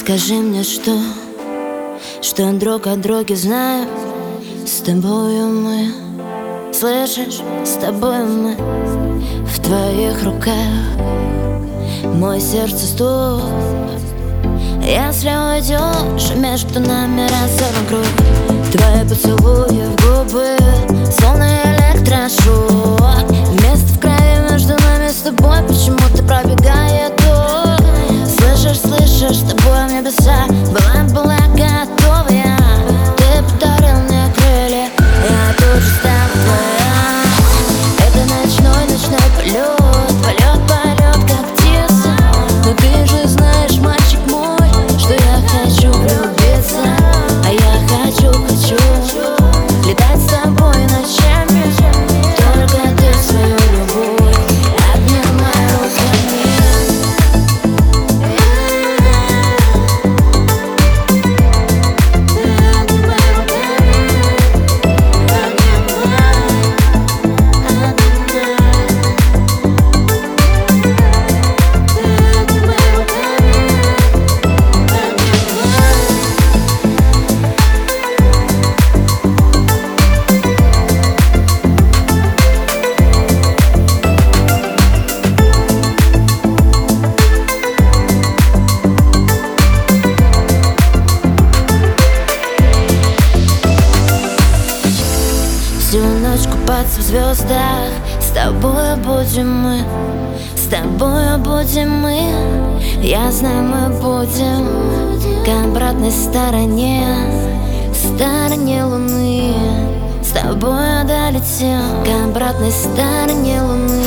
Скажи мне, что друг от друга знаем. С тобою мы, слышишь, с тобой мы. В твоих руках мой сердце стук. Если уйдешь, между нами разорван круг. Твои поцелуи в губы, словно электрошок. Место в крови между нами с тобой почему-то пробегает ток. Слышишь, слышишь, с тобой в небеса была готова я. Ты подарил мне крылья, я тут же стану твоя. Это ночной полет, полет, как птица. Но ты же знаешь, мальчик мой, что я хочу влюбиться. А я хочу летать с тобой ночами. Только ты свою любовь обнимай руками. Всю ночь купаться в звездах. С тобой будем мы, с тобой будем мы. Я знаю, мы будем к обратной стороне луны. С тобой долетим к обратной стороне луны.